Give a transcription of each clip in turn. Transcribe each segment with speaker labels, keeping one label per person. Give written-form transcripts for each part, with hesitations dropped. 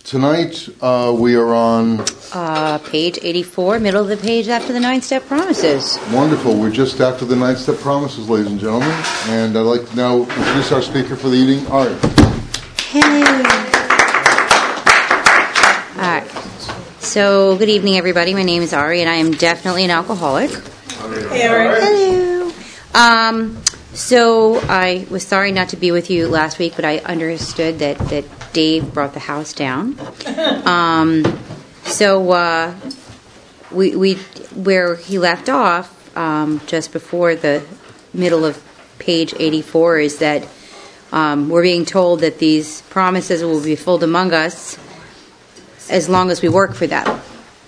Speaker 1: Tonight we are on...
Speaker 2: page 84, middle of the page after the 9-step promises.
Speaker 1: Wonderful. We're just after the 9-step promises, ladies and gentlemen. And I'd like to now introduce our speaker for the evening, Ari.
Speaker 2: Hey. All right. So, good evening, everybody. My name is Ari, and I am definitely an alcoholic.
Speaker 3: Hey, Ari.
Speaker 2: Hello. So, I was sorry not to be with you last week, but I understood that Dave brought the house down. We where he left off, just before the middle of page 84, is that we're being told that these promises will be fulfilled among us as long as we work for them.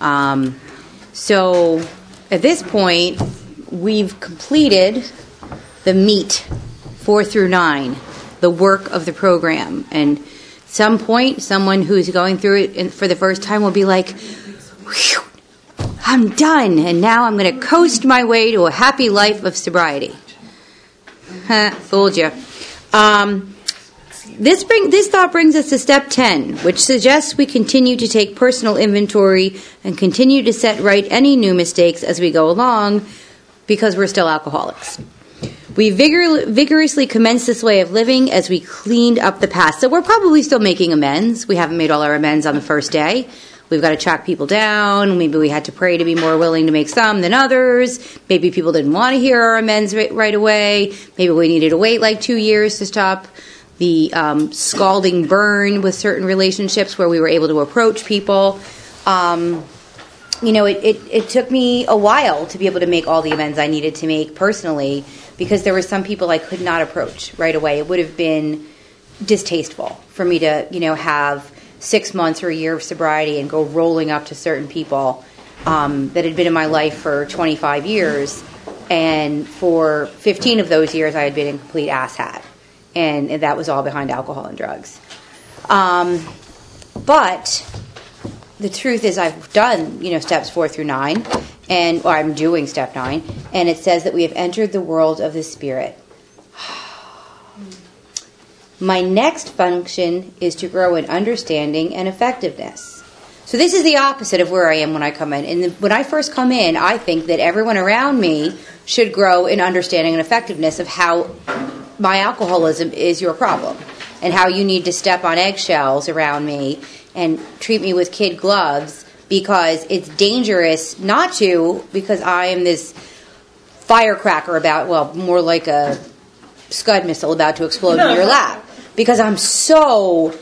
Speaker 2: So at this point, we've completed the meat 4 through 9, the work of the program. And at some point, someone who's going through it for the first time will be like, "Whew, I'm done, and now I'm going to coast my way to a happy life of sobriety." Fooled you. This thought brings us to step 10, which suggests we continue to take personal inventory and continue to set right any new mistakes as we go along, because we're still alcoholics. We vigorously commenced this way of living as we cleaned up the past. So we're probably still making amends. We haven't made all our amends on the first day. We've got to track people down. Maybe we had to pray to be more willing to make some than others. Maybe people didn't want to hear our amends right away. Maybe we needed to wait like 2 years to stop the scalding burn with certain relationships where we were able to approach people. It took me a while to be able to make all the amends I needed to make personally, because there were some people I could not approach right away. It would have been distasteful for me to, have 6 months or a year of sobriety and go rolling up to certain people that had been in my life for 25 years. And for 15 of those years, I had been in complete asshat. And that was all behind alcohol and drugs. But the truth is I've done, steps 4 through 9, or I'm doing step 9, and it says that we have entered the world of the Spirit. My next function is to grow in understanding and effectiveness. So this is the opposite of where I am when I come in. And when I first come in, I think that everyone around me should grow in understanding and effectiveness of how my alcoholism is your problem, and how you need to step on eggshells around me and treat me with kid gloves, because it's dangerous not to, because I am this firecracker more like a Scud missile about to explode in your lap, because I'm so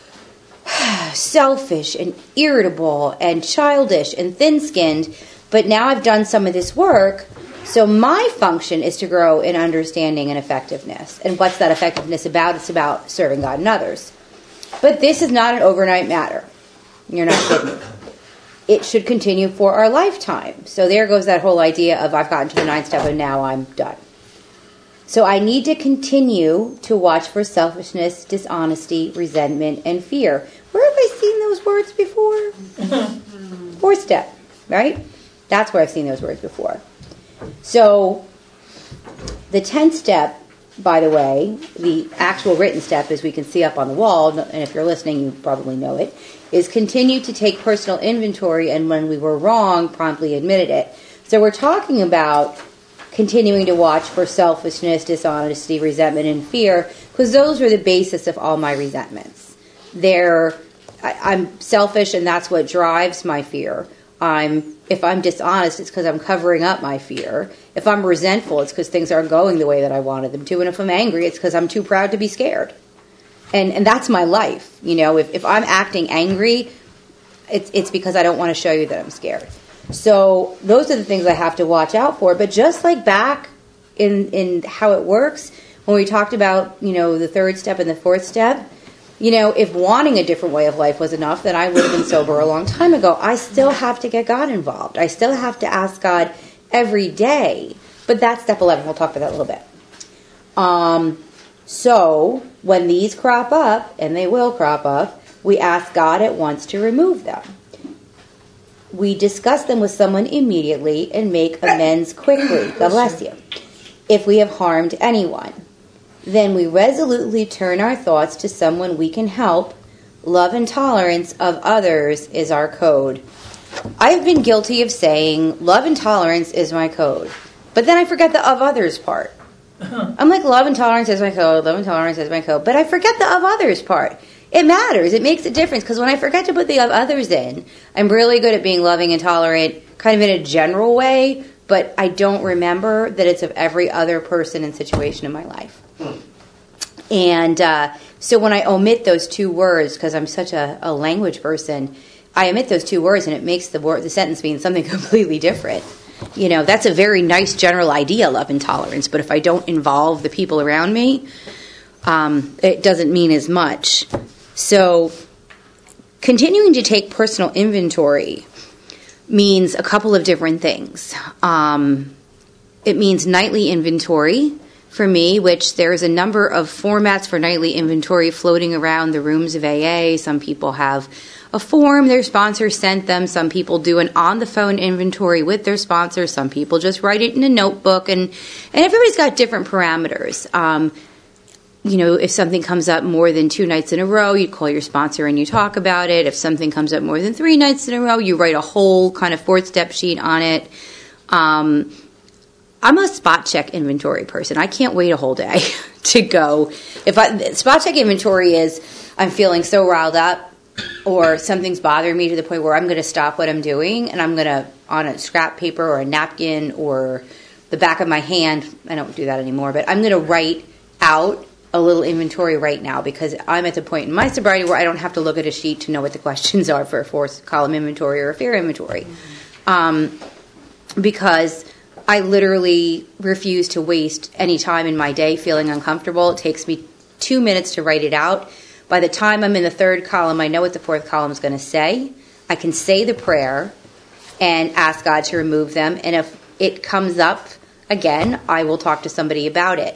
Speaker 2: selfish and irritable and childish and thin-skinned. But now I've done some of this work, so my function is to grow in understanding and effectiveness. And what's that effectiveness about? It's about serving God and others. But this is not an overnight matter. You're not kidding. It should continue for our lifetime. So there goes that whole idea of I've gotten to the 9th step and now I'm done. So I need to continue to watch for selfishness, dishonesty, resentment, and fear. Where have I seen those words before? 4th step, right? That's where I've seen those words before. So the 10th step, by the way, the actual written step, as we can see up on the wall, and if you're listening, you probably know it, is continue to take personal inventory, and when we were wrong, promptly admitted it. So we're talking about continuing to watch for selfishness, dishonesty, resentment, and fear, because those are the basis of all my resentments. I'm selfish, and that's what drives my fear. If I'm dishonest, it's because I'm covering up my fear. If I'm resentful, it's because things aren't going the way that I wanted them to. And if I'm angry, it's because I'm too proud to be scared. And that's my life. If I'm acting angry, it's because I don't want to show you that I'm scared. So those are the things I have to watch out for. But just like back in how it works, when we talked about, the 3rd step and the 4th step, if wanting a different way of life was enough, then I would have been sober a long time ago. I still have to get God involved. I still have to ask God every day. But that's step 11. We'll talk about that a little bit. So when these crop up, and they will crop up, we ask God at once to remove them. We discuss them with someone immediately and make amends quickly. God bless you. If we have harmed anyone, then we resolutely turn our thoughts to someone we can help love and tolerance of others is our code. I've been guilty of saying love and tolerance is my code, but then I forget the of others part. I'm like, love and tolerance is my code, love and tolerance is my code, but I forget the of others part. It matters. It makes a difference, because when I forget to put the of others in, I'm really good at being loving and tolerant, kind of in a general way, but I don't remember that it's of every other person and situation in my life. And so when I omit those two words, because I'm such a language person, I omit those two words, and it makes the sentence mean something completely different. You know, that's a very nice general idea, love and tolerance, but if I don't involve the people around me, it doesn't mean as much. So continuing to take personal inventory means a couple of different things. It means nightly inventory for me, which there's a number of formats for nightly inventory floating around the rooms of AA. Some people have a form their sponsor sent them. Some people do an on-the-phone inventory with their sponsor. Some people just write it in a notebook. And everybody's got different parameters. You know, if something comes up more than 2 nights in a row, you call your sponsor and you talk about it. If something comes up more than 3 nights in a row, you write a whole kind of 4-step sheet on it. I'm a spot check inventory person. I can't wait a whole day to go. Spot check inventory is I'm feeling so riled up, or something's bothering me to the point where I'm going to stop what I'm doing, and I'm going to, on a scrap paper or a napkin or the back of my hand, I don't do that anymore, but I'm going to write out a little inventory right now, because I'm at the point in my sobriety where I don't have to look at a sheet to know what the questions are for a 4-column inventory or a fear inventory. Because I literally refuse to waste any time in my day feeling uncomfortable. It takes me 2 minutes to write it out. By the time I'm in the 3rd column, I know what the 4th column is going to say. I can say the prayer and ask God to remove them. And if it comes up again, I will talk to somebody about it.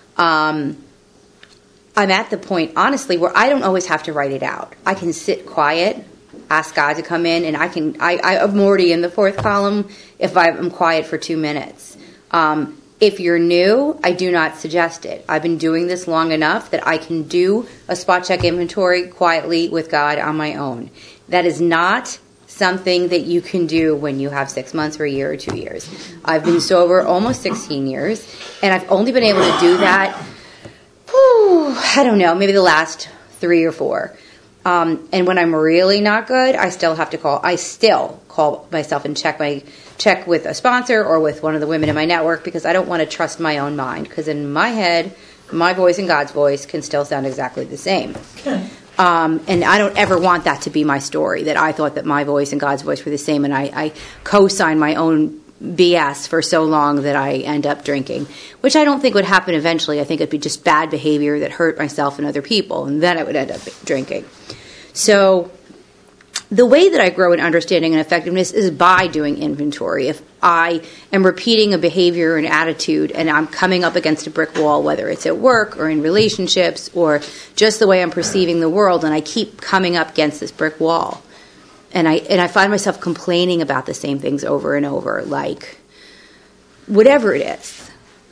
Speaker 2: I'm at the point, honestly, where I don't always have to write it out. I can sit quiet, ask God to come in, and I'm already in the 4th column if I'm quiet for 2 minutes. If you're new, I do not suggest it. I've been doing this long enough that I can do a spot check inventory quietly with God on my own. That is not something that you can do when you have 6 months or a year or 2 years. I've been sober almost 16 years, and I've only been able to do that, I don't know, maybe the last 3 or 4. And when I'm really not good, I still call myself and check with a sponsor or with one of the women in my network, because I don't want to trust my own mind, because in my head, my voice and God's voice can still sound exactly the same. And I don't ever want that to be my story, that I thought that my voice and God's voice were the same, and I co-sign my own BS for so long that I end up drinking, which I don't think would happen eventually. I think it'd be just bad behavior that hurt myself and other people, and then I would end up drinking. So the way that I grow in understanding and effectiveness is by doing inventory. If I am repeating a behavior and attitude and I'm coming up against a brick wall, whether it's at work or in relationships or just the way I'm perceiving the world, and I keep coming up against this brick wall, and I find myself complaining about the same things over and over, like whatever it is.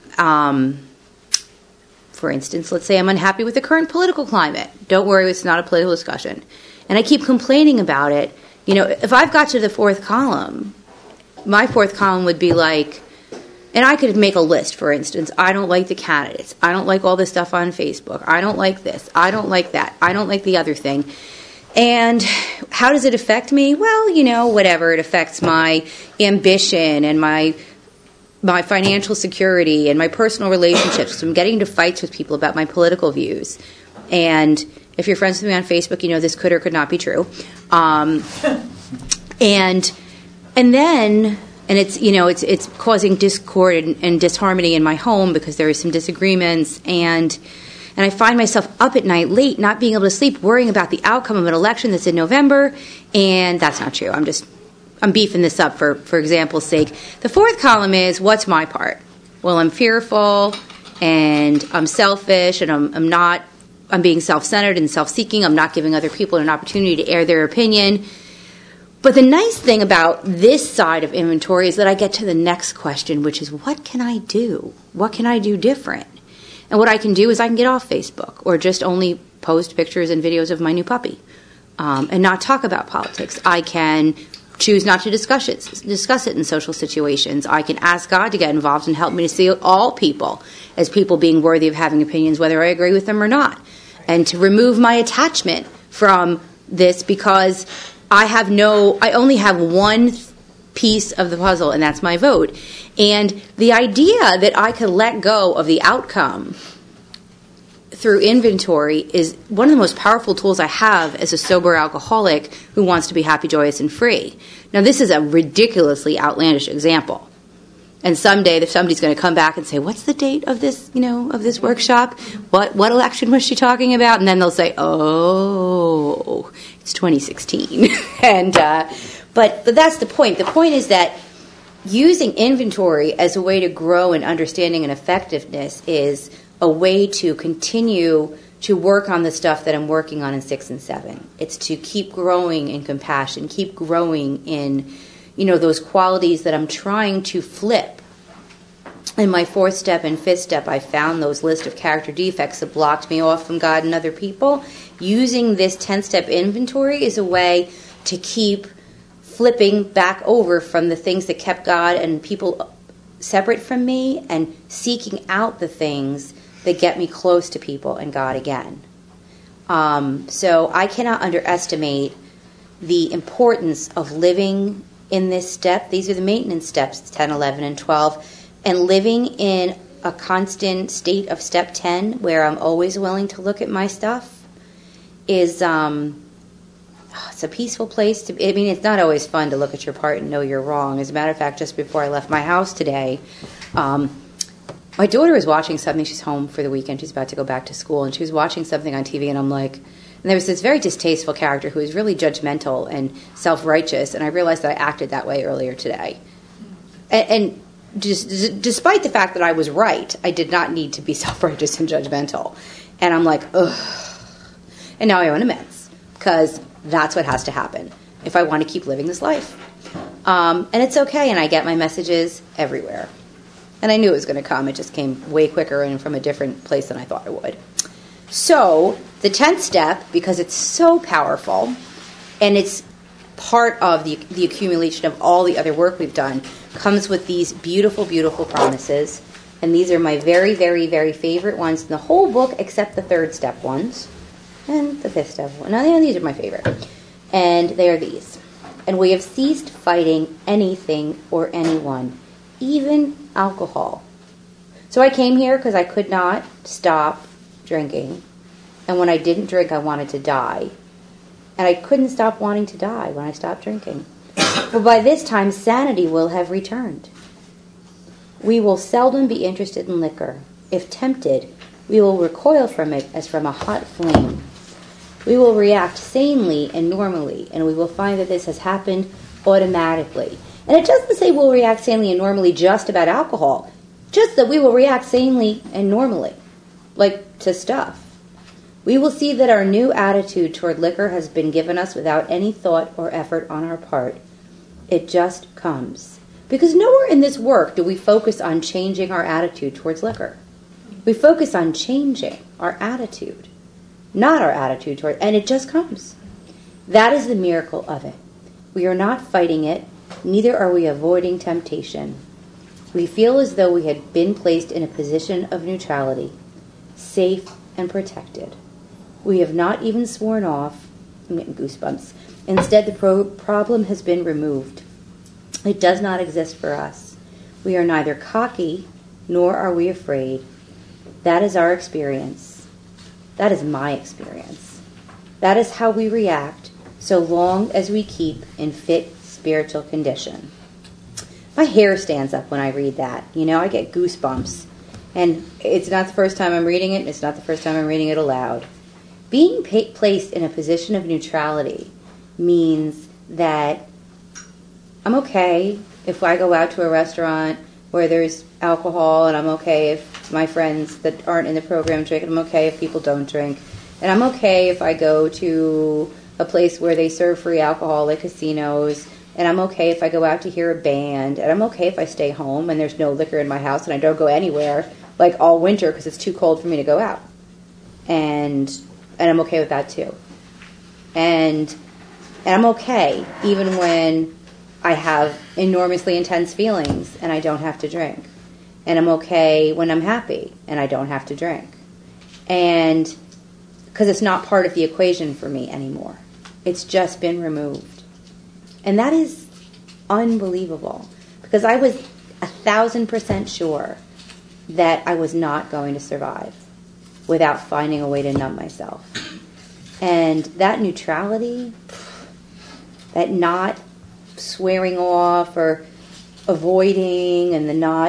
Speaker 2: For instance, let's say I'm unhappy with the current political climate. Don't worry, it's not a political discussion. And I keep complaining about it. You know, if I've got to the 4th column, my 4th column would be like, and I could make a list, for instance. I don't like the candidates. I don't like all this stuff on Facebook. I don't like this. I don't like that. I don't like the other thing. And how does it affect me? Well, you know, whatever. It affects my ambition and my financial security and my personal relationships. So I'm getting into fights with people about my political views. And if you're friends with me on Facebook, you know this could or could not be true. And then it's, you know, it's causing discord and disharmony in my home because there are some disagreements, and I find myself up at night late, not being able to sleep, worrying about the outcome of an election that's in November, and that's not true. I'm beefing this up for example's sake. The 4th column is, what's my part? Well, I'm fearful, and I'm selfish, and I'm being self-centered and self-seeking. I'm not giving other people an opportunity to air their opinion. But the nice thing about this side of inventory is that I get to the next question, which is, what can I do? What can I do different? And what I can do is I can get off Facebook, or just only post pictures and videos of my new puppy, and not talk about politics. I can choose not to discuss it in social situations. I can ask God to get involved and help me to see all people as people being worthy of having opinions, whether I agree with them or not, and to remove my attachment from this, because I only have one piece of the puzzle, and that's my vote. And the idea that I could let go of the outcome through inventory is one of the most powerful tools I have as a sober alcoholic who wants to be happy, joyous, and free. Now, this is a ridiculously outlandish example. And someday, if somebody's going to come back and say, "What's the date of this, of this workshop? What election was she talking about?" And then they'll say, "Oh, it's 2016." But that's the point. The point is that using inventory as a way to grow in understanding and effectiveness is a way to continue to work on the stuff that I'm working on in 6 and 7. It's to keep growing in compassion, keep growing in, those qualities that I'm trying to flip. In my 4th step and 5th step, I found those list of character defects that blocked me off from God and other people. Using this 10-step inventory is a way to keep flipping back over from the things that kept God and people separate from me and seeking out the things that get me close to people and God again. So I cannot underestimate the importance of living in this step. These are the maintenance steps, 10, 11, and 12. And living in a constant state of step 10, where I'm always willing to look at my stuff, is it's a peaceful place to be. I mean, it's not always fun to look at your part and know you're wrong. As a matter of fact, just before I left my house today, my daughter was watching something. She's home for the weekend. She's about to go back to school, and she was watching something on TV, and I'm like, and there was this very distasteful character who was really judgmental and self-righteous, and I realized that I acted that way earlier today. And just, despite the fact that I was right, I did not need to be self-righteous and judgmental. And I'm like, ugh. And now I own amends, because that's what has to happen if I want to keep living this life. And it's okay, and I get my messages everywhere. And I knew it was going to come. It just came way quicker and from a different place than I thought it would. So the 10th step, because it's so powerful, and it's part of the accumulation of all the other work we've done, comes with these beautiful, beautiful promises. And these are my very, very, very favorite ones in the whole book, except the 3rd step ones and the 5th step one. Now, these are my favorite. And they are these. And we have ceased fighting anything or anyone, even alcohol. So I came here because I could not stop drinking. And when I didn't drink, I wanted to die. And I couldn't stop wanting to die when I stopped drinking. But by this time, sanity will have returned. We will seldom be interested in liquor. If tempted, we will recoil from it as from a hot flame. We will react sanely and normally, and we will find that this has happened automatically. And it doesn't say we'll react sanely and normally just about alcohol, just that we will react sanely and normally, like to stuff. We will see that our new attitude toward liquor has been given us without any thought or effort on our part. It just comes. Because nowhere in this work do we focus on changing our attitude towards liquor. We focus on changing our attitude, not our attitude toward, and it just comes. That is the miracle of it. We are not fighting it, neither are we avoiding temptation. We feel as though we had been placed in a position of neutrality, safe and protected. We have not even sworn off. I'm getting goosebumps. Instead, the problem has been removed. It does not exist for us. We are neither cocky, nor are we afraid. That is our experience. That is my experience. That is how we react, so long as we keep in fit spiritual condition. My hair stands up when I read that. I get goosebumps. And it's not the first time I'm reading it, and it's not the first time I'm reading it aloud. Being placed in a position of neutrality means that I'm okay if I go out to a restaurant where there's alcohol, and I'm okay if my friends that aren't in the program drink, and I'm okay if people don't drink. And I'm okay if I go to a place where they serve free alcohol, like casinos, and I'm okay if I go out to hear a band, and I'm okay if I stay home and there's no liquor in my house and I don't go anywhere, like all winter because it's too cold for me to go out. And I'm okay with that too. And I'm okay, even when I have enormously intense feelings and I don't have to drink. And I'm okay when I'm happy and I don't have to drink. And because it's not part of the equation for me anymore. It's just been removed. And that is unbelievable. Because I was 1,000% sure that I was not going to survive without finding a way to numb myself. And that neutrality, that not swearing off or avoiding, and the not,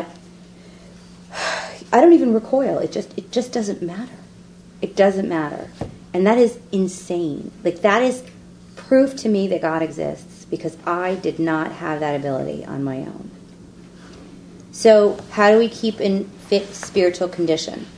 Speaker 2: I don't even recoil. It just doesn't matter. It doesn't matter. And that is insane. Like, that is proof to me that God exists, because I did not have that ability on my own. So how do we keep in fit spiritual condition?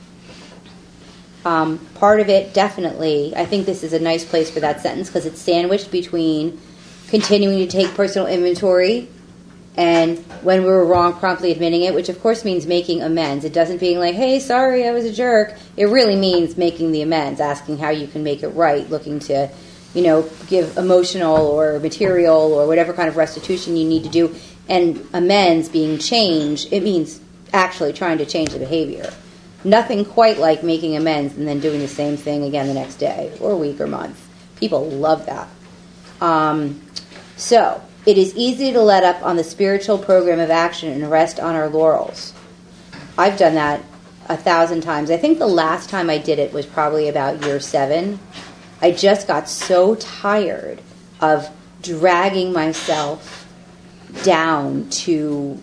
Speaker 2: Part of it, definitely, I think this is a nice place for that sentence, because it's sandwiched between continuing to take personal inventory and when we were wrong, promptly admitting it, which of course means making amends. It doesn't being like, hey, sorry, I was a jerk. It really means making the amends, asking how you can make it right, looking to, give emotional or material or whatever kind of restitution you need to do. And amends being change, it means actually trying to change the behavior. Nothing quite like making amends and then doing the same thing again the next day or week or month. People love that. So, it is easy to let up on the spiritual program of action and rest on our laurels. I've done that 1,000 times. I think the last time I did it was probably about year 7. I just got so tired of dragging myself down to,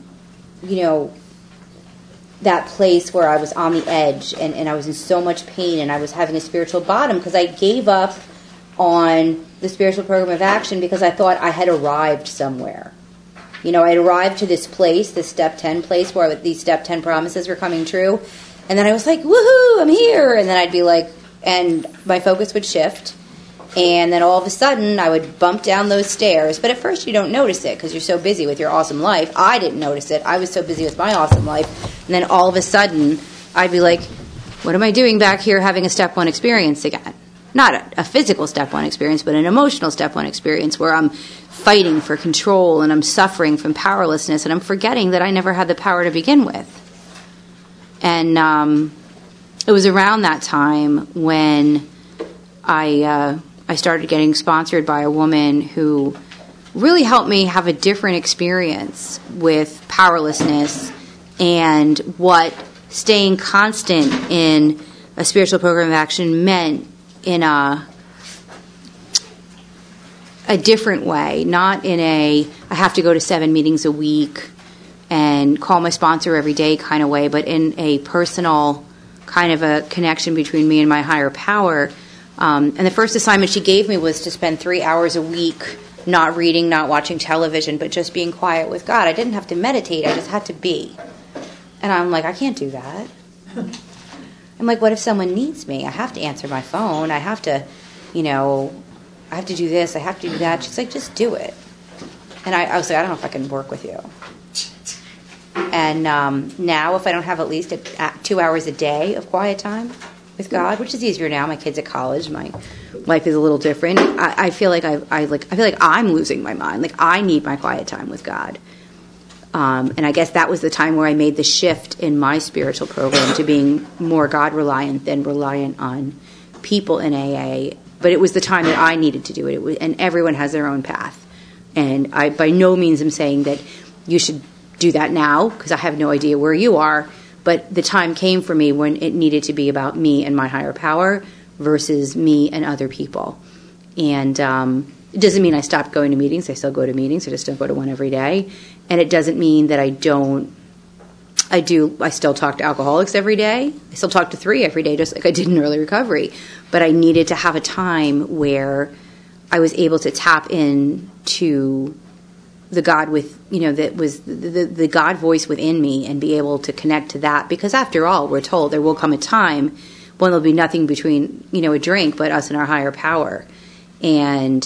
Speaker 2: that place where I was on the edge and I was in so much pain and I was having a spiritual bottom, because I gave up on the spiritual program of action because I thought I had arrived somewhere. I had arrived to this place, this step 10 place where these step 10 promises were coming true. And then I was like, woohoo, I'm here. And then I'd be like, and my focus would shift. And then all of a sudden I would bump down those stairs. But at first you don't notice it because you're so busy with your awesome life. I didn't notice it. I was so busy with my awesome life. And then all of a sudden I'd be like, what am I doing back here having a step 1 experience again? Not a physical step 1 experience, but an emotional step 1 experience where I'm fighting for control and I'm suffering from powerlessness and I'm forgetting that I never had the power to begin with. And it was around that time when I started getting sponsored by a woman who really helped me have a different experience with powerlessness and what staying constant in a spiritual program of action meant in a different way, not in I have to go to 7 meetings a week and call my sponsor every day kind of way, but in a personal kind of a connection between me and my higher power. And the first assignment she gave me was to spend 3 hours a week not reading, not watching television, but just being quiet with God. I didn't have to meditate, I just had to be. And I'm like, I can't do that. I'm like, what if someone needs me? I have to answer my phone. I have to, I have to do this. I have to do that. She's like, just do it. And I was like, I don't know if I can work with you. And now if I don't have at least 2 hours a day of quiet time with God, which is easier now. My kid's at college. My life is a little different. I feel like I feel like I'm losing my mind. Like, I need my quiet time with God. And I guess that was the time where I made the shift in my spiritual program to being more God-reliant than reliant on people in AA. But it was the time that I needed to do it. And everyone has their own path. And I by no means am saying that you should do that now, because I have no idea where you are. But the time came for me when it needed to be about me and my higher power versus me and other people. And it doesn't mean I stopped going to meetings. I still go to meetings. I just don't go to one every day. And it doesn't mean that I still talk to alcoholics every day. I still talk to 3 every day, just like I did in early recovery. But I needed to have a time where I was able to tap into the God that was the God voice within me and be able to connect to that. Because after all, we're told there will come a time when there'll be nothing between, a drink but us and our higher power. And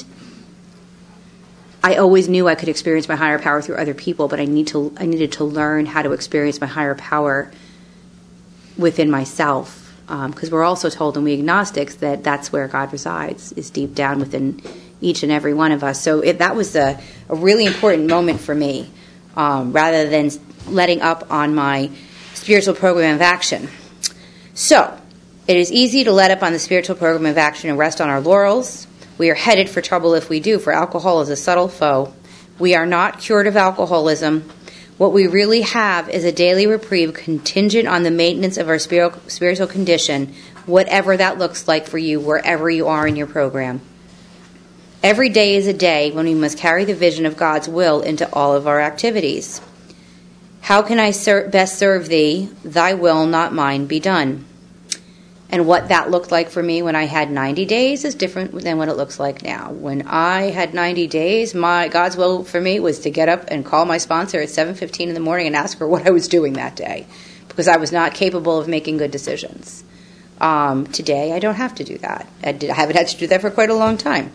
Speaker 2: I always knew I could experience my higher power through other people, but I needed to learn how to experience my higher power within myself because we're also told in We Agnostics that that's where God resides, is deep down within each and every one of us. So that was a really important moment for me, rather than letting up on my spiritual program of action. So, it is easy to let up on the spiritual program of action and rest on our laurels. We are headed for trouble if we do, for alcohol is a subtle foe. We are not cured of alcoholism. What we really have is a daily reprieve contingent on the maintenance of our spiritual condition, whatever that looks like for you, wherever you are in your program. Every day is a day when we must carry the vision of God's will into all of our activities. How can I best serve thee? Thy will, not mine, be done. And what that looked like for me when I had 90 days is different than what it looks like now. When I had 90 days, God's will for me was to get up and call my sponsor at 7:15 in the morning and ask her what I was doing that day, because I was not capable of making good decisions. Today, I don't have to do that. I haven't had to do that for quite a long time.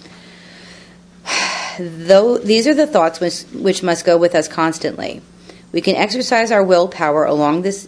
Speaker 2: Though these are the thoughts which must go with us constantly. We can exercise our willpower along this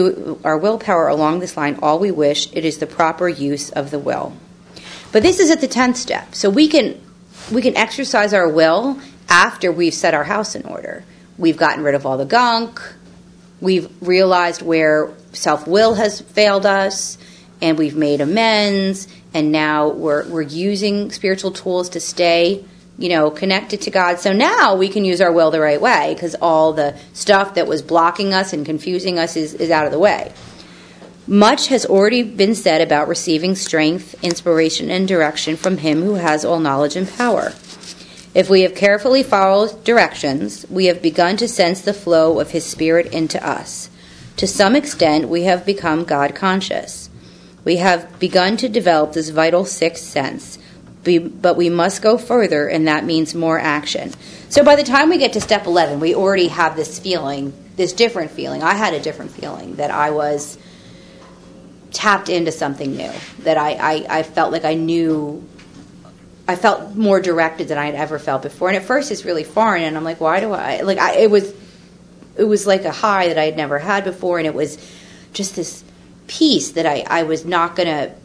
Speaker 2: line all we wish. It is the proper use of the will. But this is at the 10th step. So we can exercise our will after we've set our house in order. We've gotten rid of all the gunk. We've realized where self-will has failed us, and we've made amends, and now we're using spiritual tools to stay connected to God. So now we can use our will the right way, because all the stuff that was blocking us and confusing us is out of the way. Much has already been said about receiving strength, inspiration, and direction from Him who has all knowledge and power. If we have carefully followed directions, we have begun to sense the flow of His Spirit into us. To some extent, we have become God conscious. We have begun to develop this vital sixth sense. But we must go further, and that means more action. So by the time we get to step 11, we already have this feeling, this different feeling. I had a different feeling that I was tapped into something new, that I felt like I knew, I felt more directed than I had ever felt before. And at first it's really foreign, and I'm like, why do it was like a high that I had never had before, and it was just this peace that I was not going to,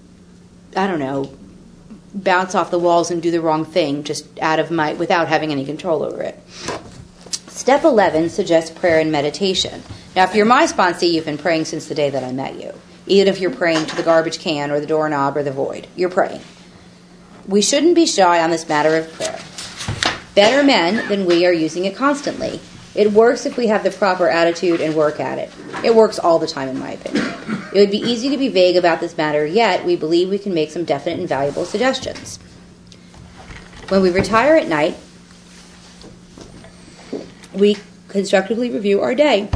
Speaker 2: bounce off the walls and do the wrong thing just without having any control over it. Step 11 suggests prayer and meditation. Now, if you're my sponsee, you've been praying since the day that I met you. Even if you're praying to the garbage can or the doorknob or the void, you're praying. We shouldn't be shy on this matter of prayer. Better men than we are using it constantly. It works if we have the proper attitude and work at it. It works all the time, in my opinion. It would be easy to be vague about this matter, yet we believe we can make some definite and valuable suggestions. When we retire at night, we constructively review our day.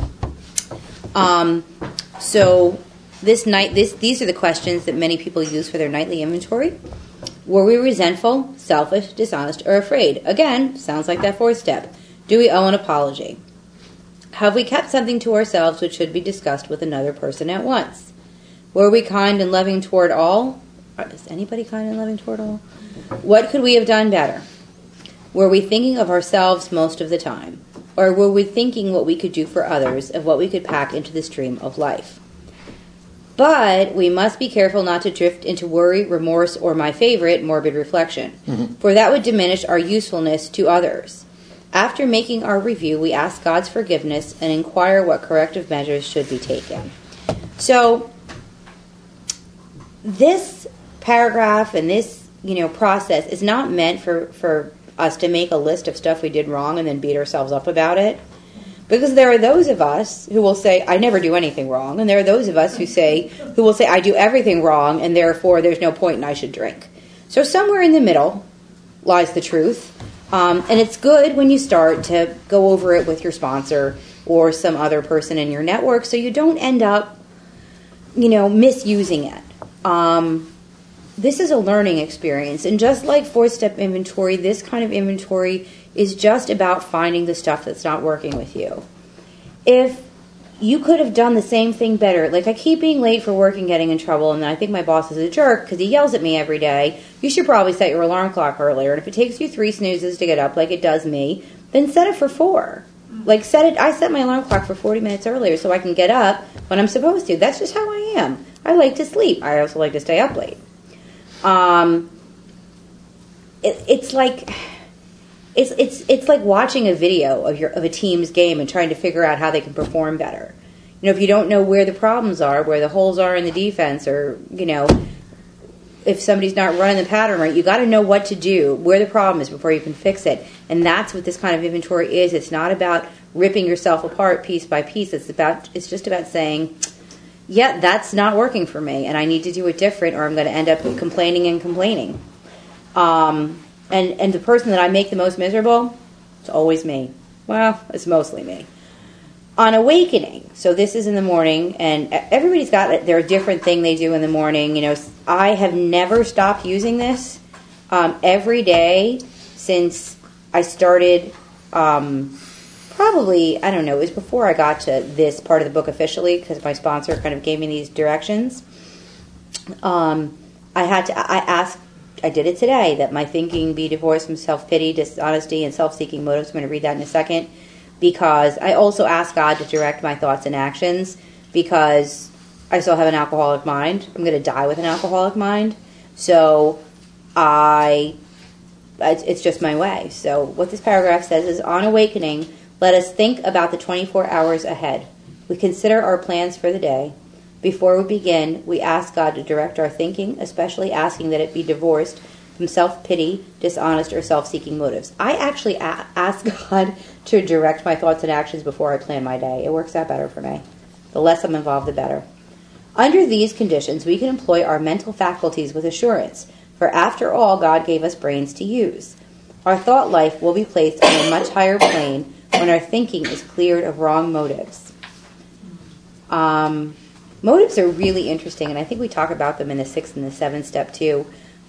Speaker 2: So this night, these are the questions that many people use for their nightly inventory. Were we resentful, selfish, dishonest, or afraid? Again, sounds like that fourth step. Do we owe an apology? Have we kept something to ourselves which should be discussed with another person at once? Were we kind and loving toward all? Is anybody kind and loving toward all? What could we have done better? Were we thinking of ourselves most of the time? Or were we thinking what we could do for others, of what we could pack into the stream of life? But we must be careful not to drift into worry, remorse, or my favorite, morbid reflection, for that would diminish our usefulness to others. After making our review, we ask God's forgiveness and inquire what corrective measures should be taken. So, this paragraph and this, process is not meant for us to make a list of stuff we did wrong and then beat ourselves up about it. Because there are those of us who will say, I never do anything wrong. And there are those of us who will say, I do everything wrong, and therefore there's no point and I should drink. So somewhere in the middle lies the truth. And it's good when you start to go over it with your sponsor or some other person in your network so you don't end up, misusing it. This is a learning experience. And just like fourth-step inventory, this kind of inventory is just about finding the stuff that's not working with you. If you could have done the same thing better, like I keep being late for work and getting in trouble, and I think my boss is a jerk because he yells at me every day, you should probably set your alarm clock earlier. And if it takes you 3 snoozes to get up like it does me, then set it for 4. I set my alarm clock for 40 minutes earlier so I can get up when I'm supposed to. That's just how I am. I like to sleep. I also like to stay up late. It's like watching a video of a team's game and trying to figure out how they can perform better. If you don't know where the problems are, where the holes are in the defense, or if somebody's not running the pattern right, you got to know what to do, where the problem is before you can fix it. And that's what this kind of inventory is. It's not about ripping yourself apart piece by piece. It's just about saying, yeah, that's not working for me, and I need to do it different, or I'm going to end up complaining. And the person that I make the most miserable, it's always me. Well, it's mostly me. On awakening, so this is in the morning, and everybody's got their different thing they do in the morning. I have never stopped using this every day since I started. Probably, I don't know, it was before I got to this part of the book officially, because my sponsor kind of gave me these directions. I did it today, that my thinking be divorced from self-pity, dishonesty, and self-seeking motives. I'm going to read that in a second. Because I also ask God to direct my thoughts and actions, because I still have an alcoholic mind. I'm going to die with an alcoholic mind. So it's just my way. So what this paragraph says is, on awakening, let us think about the 24 hours ahead. We consider our plans for the day. Before we begin, we ask God to direct our thinking, especially asking that it be divorced from self-pity, dishonest, or self-seeking motives. I actually ask God to direct my thoughts and actions before I plan my day. It works out better for me. The less I'm involved, the better. Under these conditions, we can employ our mental faculties with assurance, for after all, God gave us brains to use. Our thought life will be placed on a much higher plane when our thinking is cleared of wrong motives. Motives are really interesting, and I think we talk about them in the 6th and the 7th step too.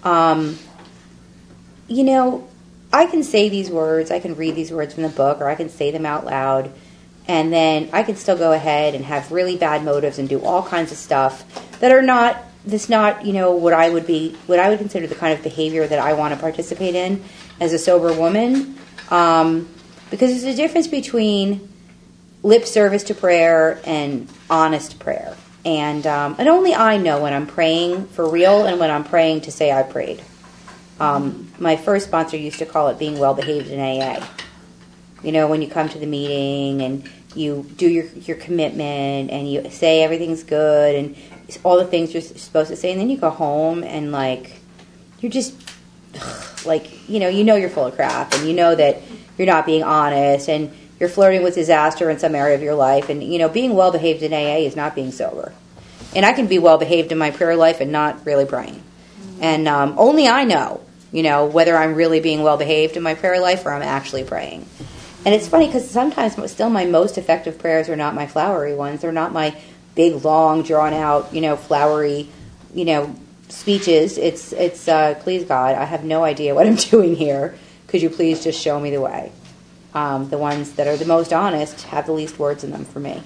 Speaker 2: I can say these words, I can read these words from the book, or I can say them out loud, and then I can still go ahead and have really bad motives and do all kinds of stuff that are not what I would consider the kind of behavior that I want to participate in as a sober woman, because there's a difference between lip service to prayer and honest prayer, and only I know when I'm praying for real and when I'm praying to say I prayed. My first sponsor used to call it being well behaved in AA. When you come to the meeting and you do your commitment and you say everything's good and all the things you're supposed to say, and then you go home and you're just you're full of crap, and that you're not being honest, and you're flirting with disaster in some area of your life, and being well behaved in AA is not being sober. And I can be well behaved in my prayer life and not really praying. And only I know, whether I'm really being well behaved in my prayer life or I'm actually praying. And it's funny because sometimes still my most effective prayers are not my flowery ones. They're not my big, long, drawn out, flowery, speeches. It's please God, I have no idea what I'm doing here. Could you please just show me the way? The ones that are the most honest have the least words in them for me.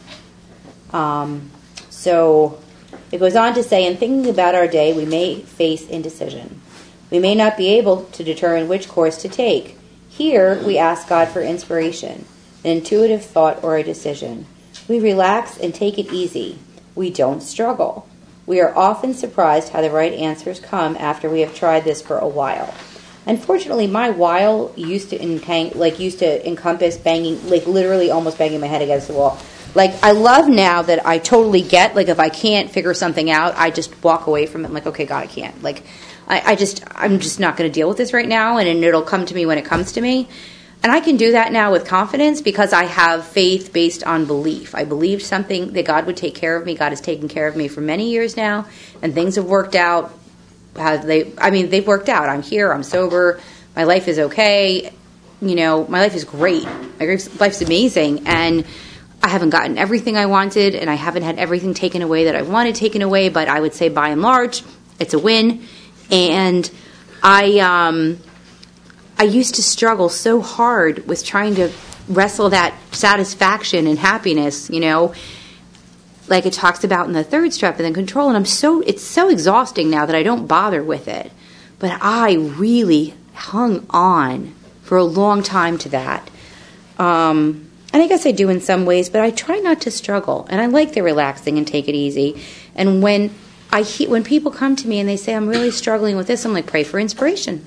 Speaker 2: So it goes on to say, in thinking about our day, we may face indecision. We may not be able to determine which course to take. Here, we ask God for inspiration, an intuitive thought, or a decision. We relax and take it easy. We don't struggle. We are often surprised how the right answers come after we have tried this for a while. Unfortunately, my while used to encompass banging, literally almost banging my head against the wall. I love now that I totally get, if I can't figure something out, I just walk away from it. I'm okay, God, I can't. I'm just not going to deal with this right now, and it'll come to me when it comes to me. And I can do that now with confidence because I have faith based on belief. I believed something, that God would take care of me. God has taken care of me for many years now, and things have worked out. They've worked out. I'm here. I'm sober. My life is okay. My life is great. My life's amazing, and I haven't gotten everything I wanted, and I haven't had everything taken away that I wanted taken away, but I would say by and large, it's a win. And I used to struggle so hard with trying to wrestle that satisfaction and happiness, like it talks about in the 3rd step, and then control. And it's so exhausting now that I don't bother with it. But I really hung on for a long time to that. And I guess I do in some ways, but I try not to struggle. And I like the relaxing and take it easy. And when when people come to me and they say, I'm really struggling with this, I'm like, pray for inspiration.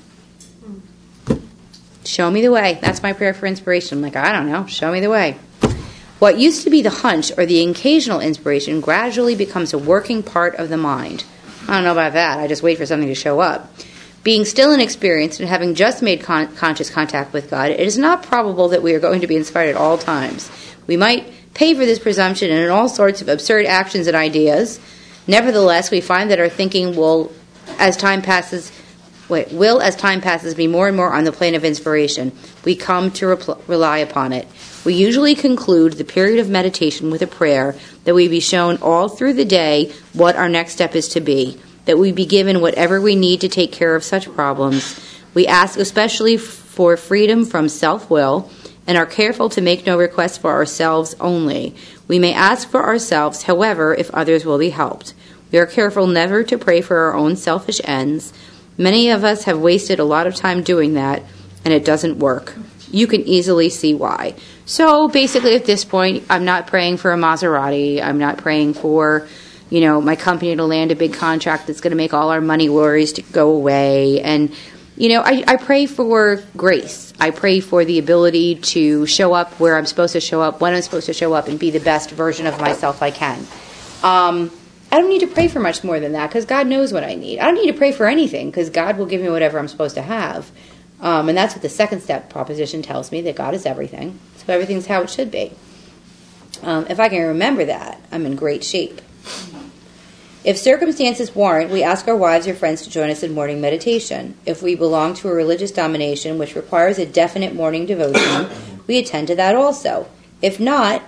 Speaker 2: Show me the way. That's my prayer for inspiration. I'm like, I don't know. Show me the way. What used to be the hunch or the occasional inspiration gradually becomes a working part of the mind. I don't know about that. I just wait for something to show up. Being still inexperienced and having just made conscious contact with God, it is not probable that we are going to be inspired at all times. We might pay for this presumption in all sorts of absurd actions and ideas. Nevertheless, we find that our thinking will, as time passes, be more and more on the plane of inspiration. We come to rely upon it. We usually conclude the period of meditation with a prayer that we be shown all through the day what our next step is to be, that we be given whatever we need to take care of such problems. We ask especially for freedom from self-will and are careful to make no requests for ourselves only. We may ask for ourselves, however, if others will be helped. We are careful never to pray for our own selfish ends. Many of us have wasted a lot of time doing that, and it doesn't work. You can easily see why. So basically at this point, I'm not praying for a Maserati. I'm not praying for, my company to land a big contract that's going to make all our money worries to go away. And, I pray for grace. I pray for the ability to show up where I'm supposed to show up, when I'm supposed to show up, and be the best version of myself I can. I don't need to pray for much more than that because God knows what I need. I don't need to pray for anything because God will give me whatever I'm supposed to have. And that's what the second step proposition tells me, that God is everything. So everything's how it should be. If I can remember that, I'm in great shape. If circumstances warrant, we ask our wives or friends to join us in morning meditation. If we belong to a religious domination which requires a definite morning devotion, we attend to that also. If not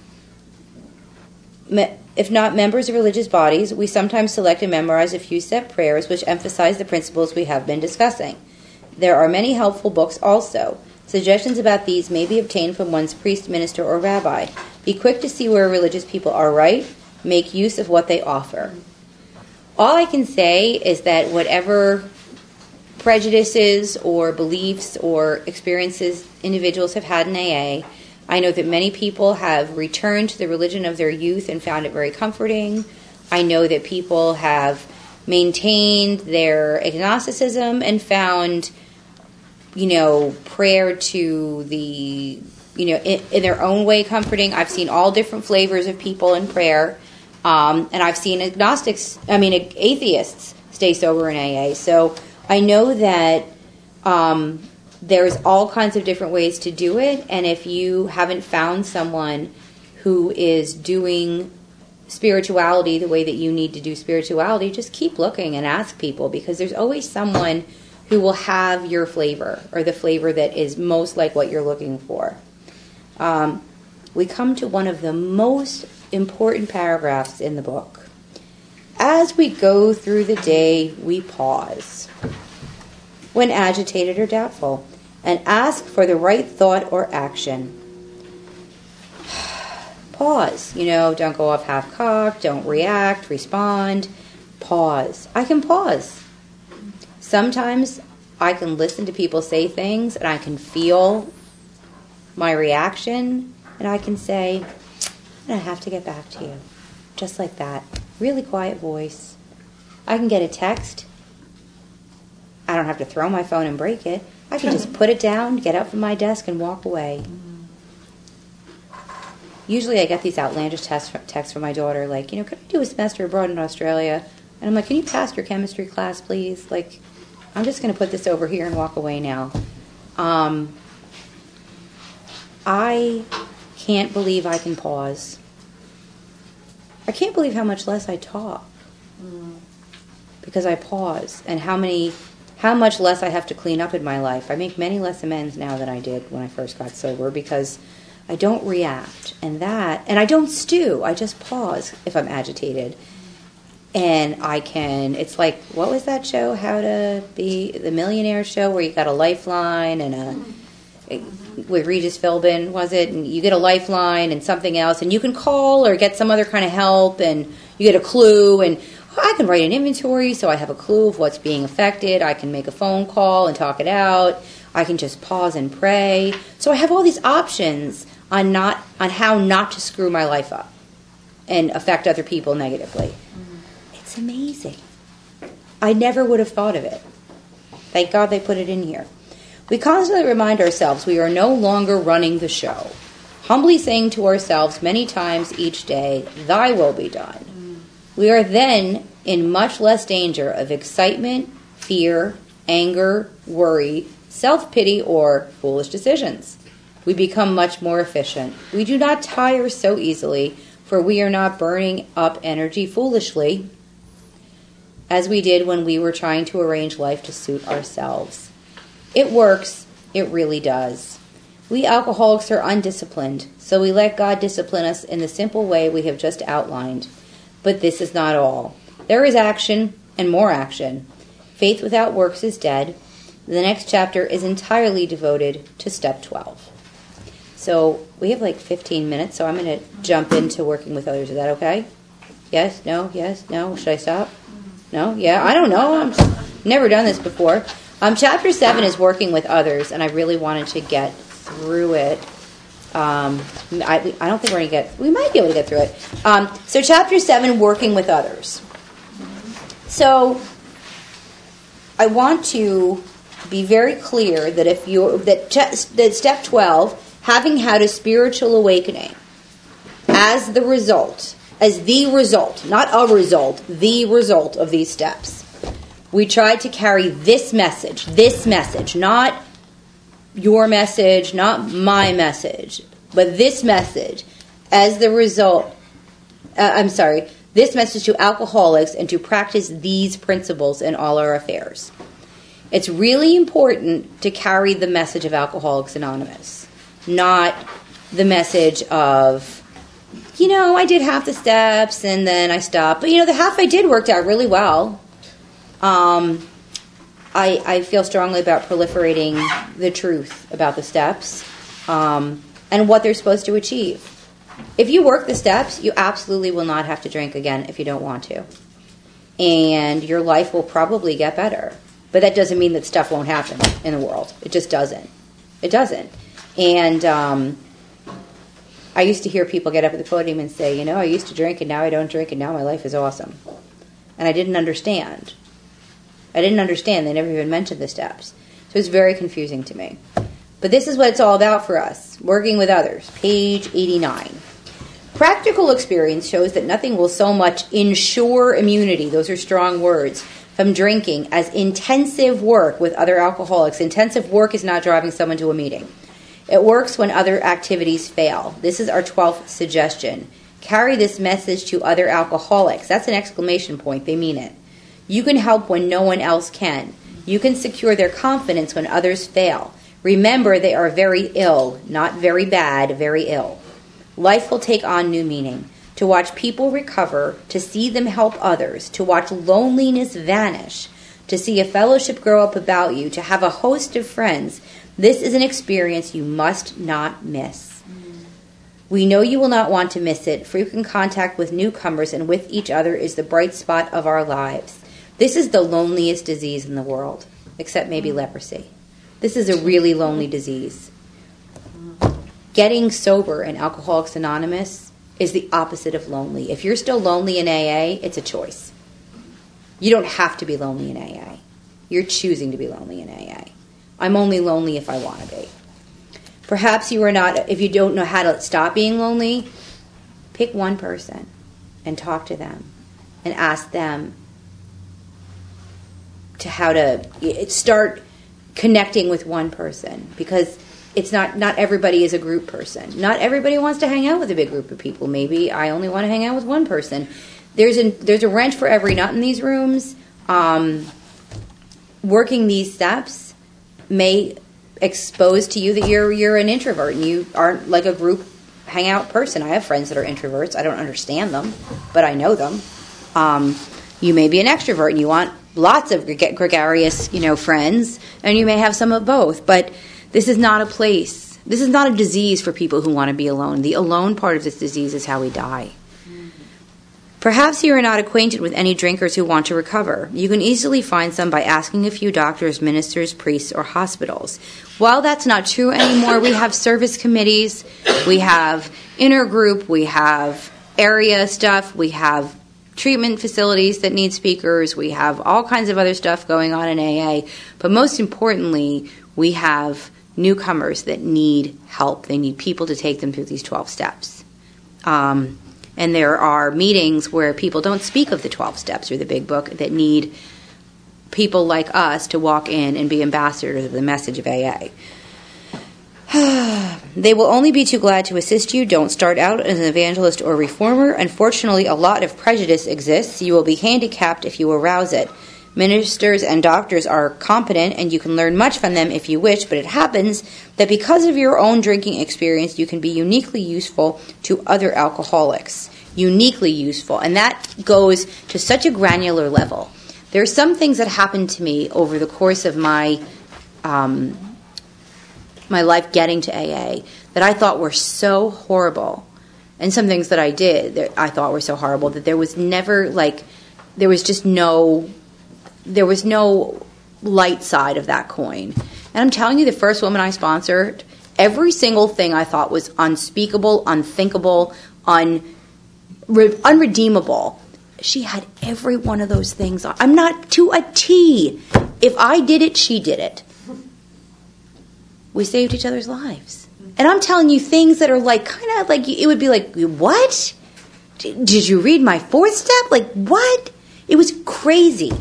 Speaker 2: members of religious bodies, we sometimes select and memorize a few set prayers which emphasize the principles we have been discussing. There are many helpful books also. Suggestions about these may be obtained from one's priest, minister, or rabbi. Be quick to see where religious people are right. Make use of what they offer. All I can say is that whatever prejudices or beliefs or experiences individuals have had in AA, I know that many people have returned to the religion of their youth and found it very comforting. I know that people have maintained their agnosticism and found, prayer to the, in their own way comforting. I've seen all different flavors of people in prayer. And I've seen atheists stay sober in AA. So I know that there's all kinds of different ways to do it. And if you haven't found someone who is doing spirituality the way that you need to do spirituality, just keep looking and ask people, because there's always someone who will have your flavor or the flavor that is most like what you're looking for. We come to one of the most important paragraphs in the book. As we go through the day, we pause when agitated or doubtful and ask for the right thought or action. Pause. Don't go off half-cocked, don't react, respond. Pause. I can pause. Sometimes I can listen to people say things and I can feel my reaction, and I can say, I have to get back to you. Just like that. Really quiet voice. I can get a text. I don't have to throw my phone and break it. I can just put it down, get up from my desk, and walk away. Usually I get these outlandish texts from my daughter, like, could I do a semester abroad in Australia? And I'm like, can you pass your chemistry class, please? Like, I'm just going to put this over here and walk away now. I can't believe I can pause. I can't believe how much less I talk because I pause, and how much less I have to clean up in my life. I make many less amends now than I did when I first got sober, because I don't react, and I don't stew. I just pause if I'm agitated, and it's like, what was that show? How to Be the Millionaire show, where you got a lifeline and with Regis Philbin, was it? And you get a lifeline and something else, and you can call or get some other kind of help, and you get a clue, and I can write an inventory so I have a clue of what's being affected. I can make a phone call and talk it out. I can just pause and pray. So I have all these options on how not to screw my life up and affect other people negatively. It's That's amazing. I never would have thought of it. Thank God they put it in here. We constantly remind ourselves we are no longer running the show, humbly saying to ourselves many times each day, "Thy will be done." We are then in much less danger of excitement, fear, anger, worry, self-pity, or foolish decisions. We become much more efficient. We do not tire so easily, for we are not burning up energy foolishly as we did when we were trying to arrange life to suit ourselves. It works. It really does. We alcoholics are undisciplined, so we let God discipline us in the simple way we have just outlined. But this is not all. There is action and more action. Faith without works is dead. The next chapter is entirely devoted to step 12. So we have like 15 minutes, so I'm going to jump into working with others. Is that okay? Yes? No? Yes? No? Should I stop? No? Yeah? I don't know. I've never done this before. Chapter 7 is working with others, and I really wanted to get through it. I don't think we're going to we might be able to get through it. So chapter 7, working with others. So I want to be very clear that that step 12, having had a spiritual awakening as the result, not a result, the result of these steps. We tried to carry this message, not your message, not my message, but this message as the result, this message to alcoholics and to practice these principles in all our affairs. It's really important to carry the message of Alcoholics Anonymous, not the message of, I did half the steps and then I stopped. But, the half I did worked out really well. I feel strongly about proliferating the truth about the steps and what they're supposed to achieve. If you work the steps, you absolutely will not have to drink again if you don't want to. And your life will probably get better. But that doesn't mean that stuff won't happen in the world. It just doesn't. It doesn't. And I used to hear people get up at the podium and say, I used to drink and now I don't drink and now my life is awesome. And I didn't understand. They never even mentioned the steps. So it's very confusing to me. But this is what it's all about for us. Working with others. Page 89. Practical experience shows that nothing will so much ensure immunity, those are strong words, from drinking as intensive work with other alcoholics. Intensive work is not driving someone to a meeting. It works when other activities fail. This is our 12th suggestion. Carry this message to other alcoholics. That's an exclamation point. They mean it. You can help when no one else can. You can secure their confidence when others fail. Remember, they are very ill, not very bad, very ill. Life will take on new meaning. To watch people recover, to see them help others, to watch loneliness vanish, to see a fellowship grow up about you, to have a host of friends, this is an experience you must not miss. We know you will not want to miss it. Frequent contact with newcomers and with each other is the bright spot of our lives. This is the loneliest disease in the world, except maybe leprosy. This is a really lonely disease. Getting sober in Alcoholics Anonymous is the opposite of lonely. If you're still lonely in AA, it's a choice. You don't have to be lonely in AA. You're choosing to be lonely in AA. I'm only lonely if I want to be. Perhaps you are not, if you don't know how to stop being lonely, pick one person and talk to them and ask them to how to start connecting with one person, because it's not everybody is a group person. Not everybody wants to hang out with a big group of people. Maybe I only want to hang out with one person. There's a wrench for every nut in these rooms. Working these steps may expose to you that you're an introvert and you aren't like a group hangout person. I have friends that are introverts. I don't understand them, but I know them. You may be an extrovert and you want lots of gregarious, friends, and you may have some of both. But this is not a place. This is not a disease for people who want to be alone. The alone part of this disease is how we die. Perhaps you are not acquainted with any drinkers who want to recover. You can easily find some by asking a few doctors, ministers, priests, or hospitals. While that's not true anymore, we have service committees, we have intergroup, we have area stuff, we have treatment facilities that need speakers. We have all kinds of other stuff going on in AA. But most importantly, we have newcomers that need help. They need people to take them through these 12 steps. And there are meetings where people don't speak of the 12 steps or the big book that need people like us to walk in and be ambassadors of the message of AA. They will only be too glad to assist you. Don't start out as an evangelist or reformer. Unfortunately, a lot of prejudice exists. You will be handicapped if you arouse it. Ministers and doctors are competent, and you can learn much from them if you wish, but it happens that because of your own drinking experience, you can be uniquely useful to other alcoholics. Uniquely useful. And that goes to such a granular level. There are some things that happened to me over the course of my life getting to AA that I thought were so horrible, and some things that I did that I thought were so horrible that there was never, there was no light side of that coin. And I'm telling you, the first woman I sponsored, every single thing I thought was unspeakable, unthinkable, unredeemable. She had every one of those things on. I'm not to a T. If I did it, she did it. We saved each other's lives. And I'm telling you things that are kind of like, it would be like, what? Did you read my 4th step? Like, what? It was crazy.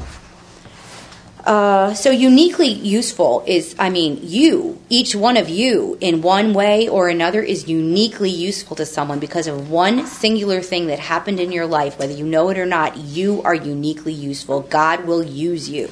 Speaker 2: So uniquely useful is, each one of you in one way or another is uniquely useful to someone because of one singular thing that happened in your life. Whether you know it or not, you are uniquely useful. God will use you.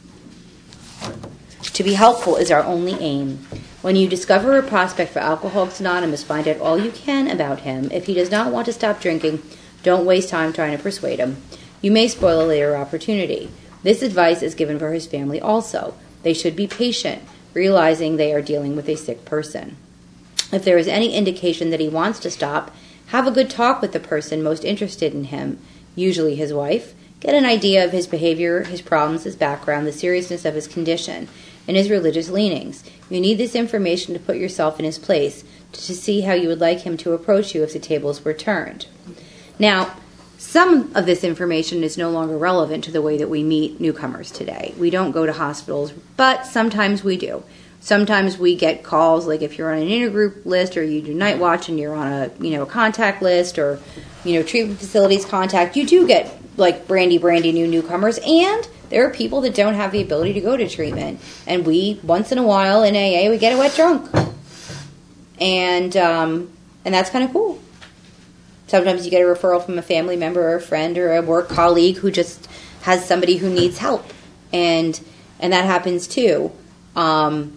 Speaker 2: To be helpful is our only aim. When you discover a prospect for Alcoholics Anonymous, find out all you can about him. If he does not want to stop drinking, don't waste time trying to persuade him. You may spoil a later opportunity. This advice is given for his family also. They should be patient, realizing they are dealing with a sick person. If there is any indication that he wants to stop, have a good talk with the person most interested in him, usually his wife. Get an idea of his behavior, his problems, his background, the seriousness of his condition, and his religious leanings. You need this information to put yourself in his place, to see how you would like him to approach you if the tables were turned. Now, some of this information is no longer relevant to the way that we meet newcomers today. We don't go to hospitals, but sometimes we do. Sometimes we get calls, like if you're on an intergroup list or you do night watch and you're on a contact list or treatment facilities contact, you do get brandy new newcomers, and there are people that don't have the ability to go to treatment. And we, once in a while in AA, we get a wet drunk. And that's kind of cool. Sometimes you get a referral from a family member or a friend or a work colleague who just has somebody who needs help. And that happens too. And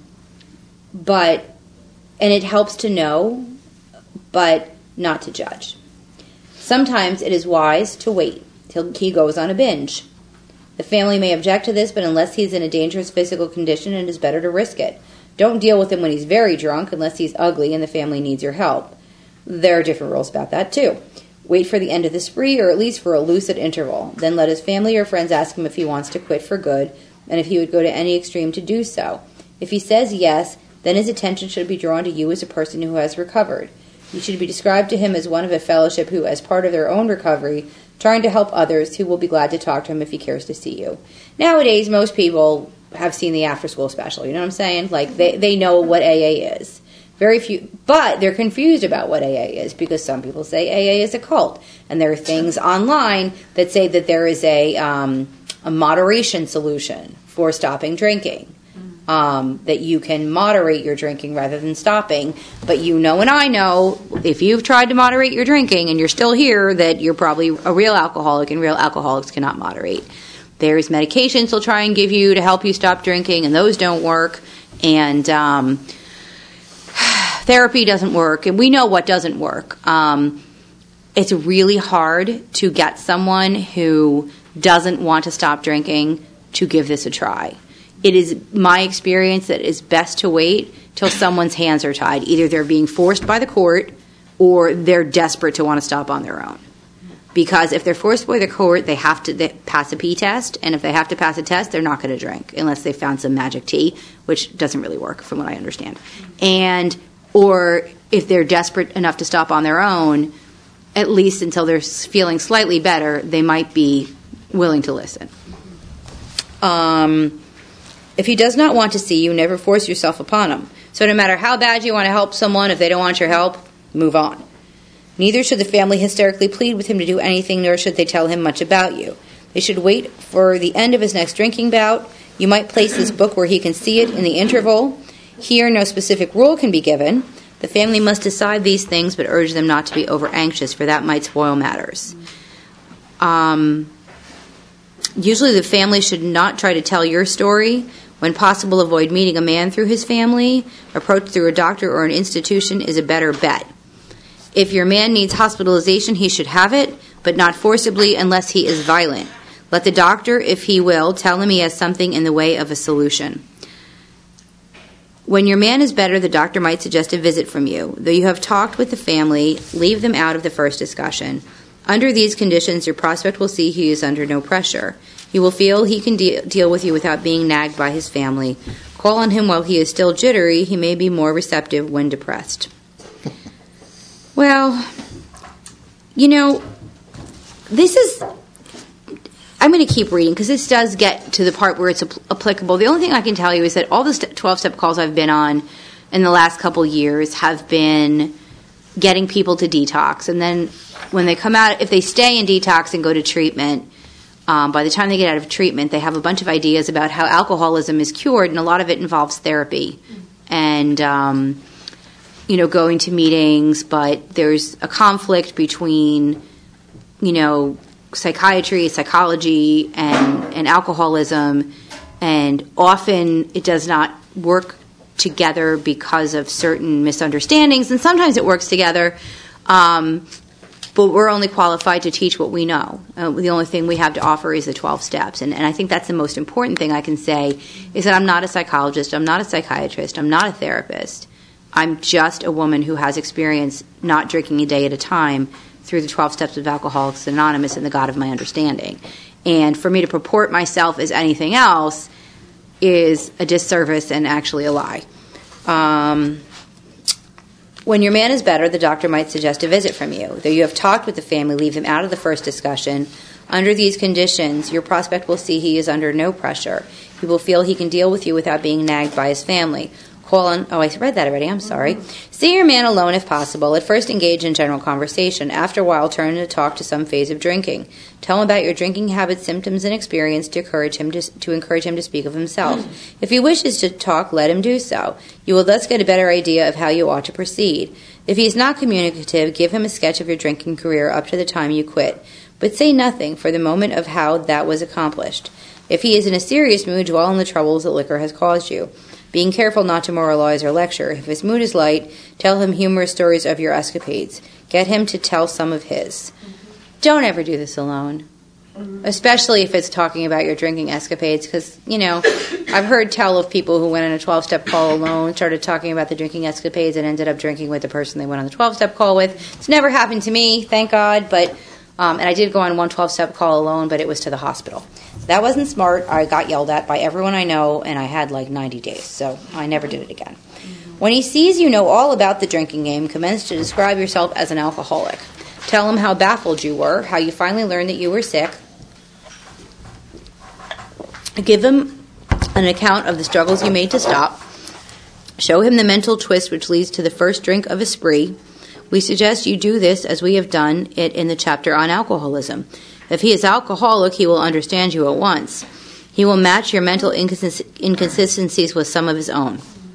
Speaker 2: it helps to know, but not to judge. Sometimes it is wise to wait till he goes on a binge. The family may object to this, but unless he's in a dangerous physical condition, it is better to risk it. Don't deal with him when he's very drunk unless he's ugly and the family needs your help. There are different rules about that, too. Wait for the end of the spree, or at least for a lucid interval. Then let his family or friends ask him if he wants to quit for good, and if he would go to any extreme to do so. If he says yes, then his attention should be drawn to you as a person who has recovered. You should be described to him as one of a fellowship who, as part of their own recovery, trying to help others, who will be glad to talk to him if he cares to see you. Nowadays, most people have seen the after-school special, you know what I'm saying? They know what AA is. Very few, but they're confused about what AA is because some people say AA is a cult, and there are things online that say that there is a moderation solution for stopping drinking, that you can moderate your drinking rather than stopping. But and I know if you've tried to moderate your drinking and you're still here, that you're probably a real alcoholic, and real alcoholics cannot moderate. There's medications they'll try and give you to help you stop drinking, and those don't work, and therapy doesn't work, and we know what doesn't work. It's really hard to get someone who doesn't want to stop drinking to give this a try. It is my experience that it's best to wait till someone's hands are tied. Either they're being forced by the court or they're desperate to want to stop on their own. Because if they're forced by the court, they have to pass a pee test, and if they have to pass a test, they're not going to drink unless they found some magic tea, which doesn't really work from what I understand. Or if they're desperate enough to stop on their own, at least until they're feeling slightly better, they might be willing to listen. If he does not want to see you, never force yourself upon him. So no matter how bad you want to help someone, if they don't want your help, move on. Neither should the family hysterically plead with him to do anything, nor should they tell him much about you. They should wait for the end of his next drinking bout. You might place this book where he can see it in the interval. Here, no specific rule can be given. The family must decide these things, but urge them not to be over-anxious, for that might spoil matters. Usually the family should not try to tell your story. When possible, avoid meeting a man through his family. Approach through a doctor or an institution is a better bet. If your man needs hospitalization, he should have it, but not forcibly unless he is violent. Let the doctor, if he will, tell him he has something in the way of a solution. When your man is better, the doctor might suggest a visit from you. Though you have talked with the family, leave them out of the first discussion. Under these conditions, your prospect will see he is under no pressure. He will feel he can deal with you without being nagged by his family. Call on him while he is still jittery. He may be more receptive when depressed. Well, this is... I'm going to keep reading because this does get to the part where it's applicable. The only thing I can tell you is that all the 12-step calls I've been on in the last couple years have been getting people to detox. And then when they come out, if they stay in detox and go to treatment, by the time they get out of treatment, they have a bunch of ideas about how alcoholism is cured, and a lot of it involves therapy and, going to meetings. But there's a conflict between, psychiatry, psychology, and alcoholism, and often it does not work together because of certain misunderstandings, and sometimes it works together, but we're only qualified to teach what we know. The only thing we have to offer is the 12 steps, and I think that's the most important thing I can say, is that I'm not a psychologist, I'm not a psychiatrist, I'm not a therapist. I'm just a woman who has experience not drinking a day at a time through the 12 steps of Alcoholics Anonymous and the God of my understanding. And for me to purport myself as anything else is a disservice and actually a lie. When your man is better, the doctor might suggest a visit from you. Though you have talked with the family, leave them out of the first discussion. Under these conditions, your prospect will see he is under no pressure. He will feel he can deal with you without being nagged by his family. I read that already, I'm sorry. See your man alone if possible. At first engage in general conversation. After a while, turn to talk to some phase of drinking. Tell him about your drinking habits, symptoms, and experience to encourage him to speak of himself. If he wishes to talk, let him do so. You will thus get a better idea of how you ought to proceed. If he is not communicative, give him a sketch of your drinking career up to the time you quit. But say nothing for the moment of how that was accomplished. If he is in a serious mood, dwell on the troubles that liquor has caused you. Being careful not to moralize or lecture. If his mood is light, tell him humorous stories of your escapades. Get him to tell some of his. Don't ever do this alone. Especially if it's talking about your drinking escapades, because, I've heard tell of people who went on a 12-step call alone, started talking about the drinking escapades, and ended up drinking with the person they went on the 12-step call with. It's never happened to me, thank God, but and I did go on one 12-step call alone, but it was to the hospital. That wasn't smart. I got yelled at by everyone I know, and I had 90 days, so I never did it again. When he sees you know all about the drinking game, commence to describe yourself as an alcoholic. Tell him how baffled you were, how you finally learned that you were sick. Give him an account of the struggles you made to stop. Show him the mental twist which leads to the first drink of a spree. We suggest you do this as we have done it in the chapter on alcoholism. If he is alcoholic, he will understand you at once. He will match your mental inconsistencies with some of his own.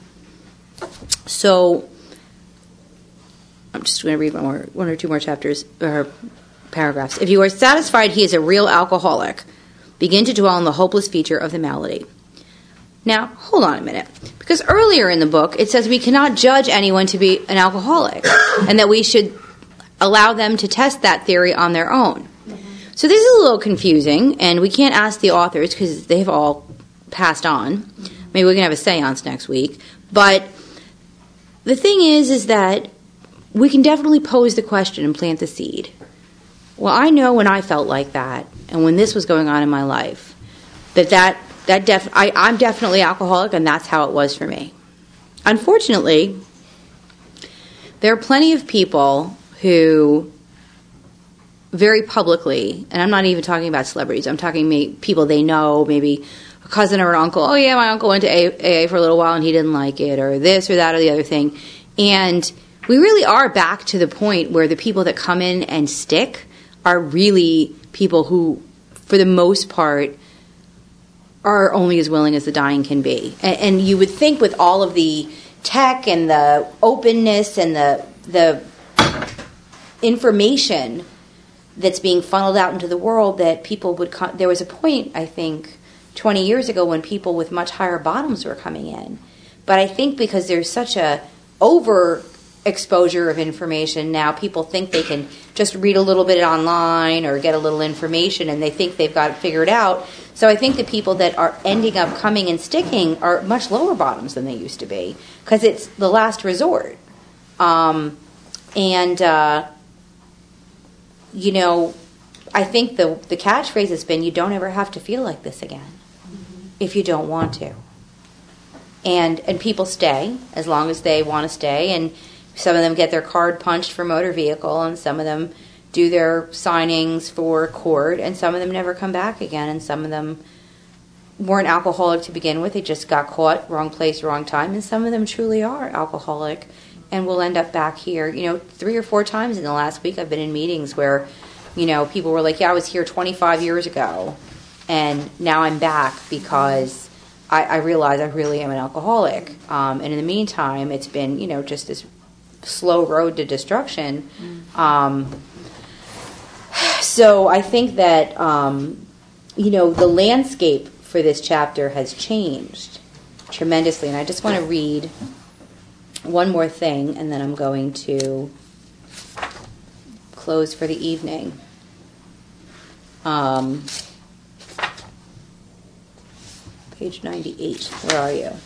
Speaker 2: So, I'm just going to read one or two more chapters or paragraphs. If you are satisfied he is a real alcoholic, begin to dwell on the hopeless feature of the malady. Now, hold on a minute. Because earlier in the book, it says we cannot judge anyone to be an alcoholic and that we should allow them to test that theory on their own. So this is a little confusing, and we can't ask the authors because they've all passed on. Maybe we can have a seance next week. But the thing is that we can definitely pose the question and plant the seed. Well, I know when I felt like that, and when this was going on in my life, I'm definitely alcoholic, and that's how it was for me. Unfortunately, there are plenty of people who very publicly, and I'm not even talking about celebrities, I'm talking people they know, maybe a cousin or an uncle, oh yeah, my uncle went to AA for a little while and he didn't like it, or this or that or the other thing. And we really are back to the point where the people that come in and stick are really people who, for the most part, are only as willing as the dying can be. And you would think with all of the tech and the openness and the information that's being funneled out into the world that people would there was a point, I think, 20 years ago when people with much higher bottoms were coming in. But I think because there's such a overexposure of information now, people think they can just read a little bit online or get a little information and they think they've got it figured out. So I think the people that are ending up coming and sticking are much lower bottoms than they used to be because it's the last resort. You know, I think the catchphrase has been, you don't ever have to feel like this again if you don't want to. And people stay as long as they want to stay, and some of them get their card punched for motor vehicle, and some of them do their signings for court, and some of them never come back again, and some of them weren't alcoholic to begin with, they just got caught, wrong place, wrong time, and some of them truly are alcoholic and will end up back here. You know, 3 or 4 times in the last week I've been in meetings where, you know, people were like, yeah, I was here 25 years ago, and now I'm back because I realize I really am an alcoholic. And in the meantime, it's been, you know, just this slow road to destruction. So I think that, you know, the landscape for this chapter has changed tremendously. And I just want to read one more thing, and then I'm going to close for the evening. Page 98. Where are you?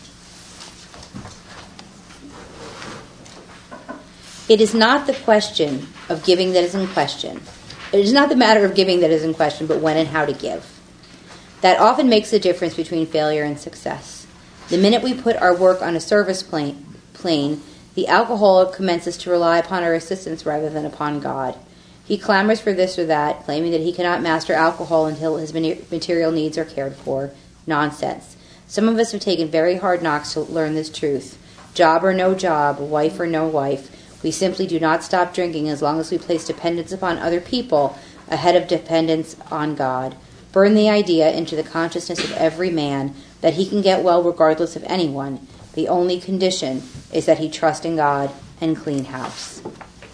Speaker 2: It is not the question of giving that is in question. It is not the matter of giving that is in question, but when and how to give. That often makes the difference between failure and success. The minute we put our work on a service plane, the alcoholic commences to rely upon our assistance rather than upon God. He clamors for this or that, claiming that he cannot master alcohol until his material needs are cared for. Nonsense. Some of us have taken very hard knocks to learn this truth. Job or no job, wife or no wife, we simply do not stop drinking as long as we place dependence upon other people ahead of dependence on God. Burn the idea into the consciousness of every man that he can get well regardless of anyone. The only condition is that he trust in God and clean house.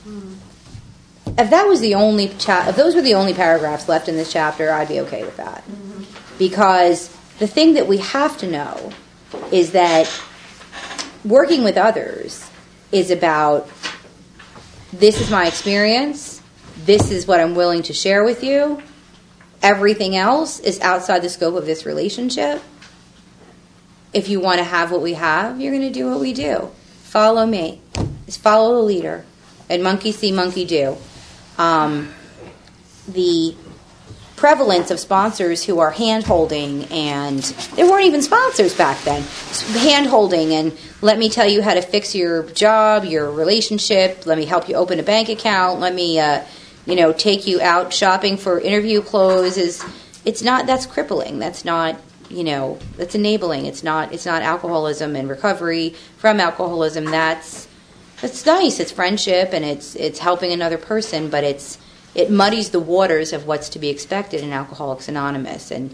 Speaker 2: If that was the only if those were the only paragraphs left in this chapter, I'd be okay with that. Because the thing that we have to know is that working with others is about, this is my experience, this is what I'm willing to share with you, everything else is outside the scope of this relationship. If you want to have what we have, you're going to do what we do. Follow me. Just follow the leader. And monkey see, monkey do. The prevalence of sponsors who are hand-holding, and there weren't even sponsors back then, hand-holding and let me tell you how to fix your job, your relationship, let me help you open a bank account, let me take you out shopping for interview clothes, that's crippling. That's not, that's enabling. It's not alcoholism and recovery from alcoholism. That's nice. It's friendship and it's helping another person, but it muddies the waters of what's to be expected in Alcoholics Anonymous. And,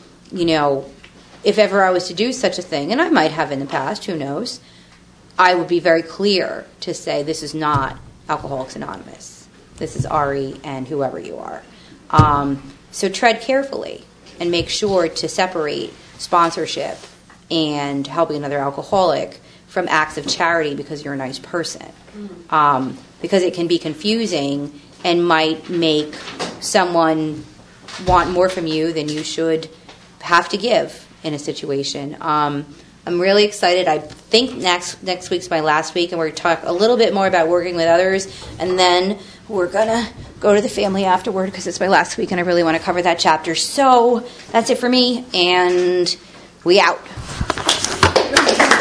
Speaker 2: if ever I was to do such a thing, and I might have in the past, who knows, I would be very clear to say this is not Alcoholics Anonymous. This is Ari and whoever you are. So tread carefully and make sure to separate sponsorship and helping another alcoholic from acts of charity because you're a nice person. Because it can be confusing and might make someone want more from you than you should have to give in a situation. I'm really excited. I think next week's my last week, and we're going to talk a little bit more about working with others, and then we're going to go to the family afterward because it's my last week, and I really want to cover that chapter. So that's it for me, and we out.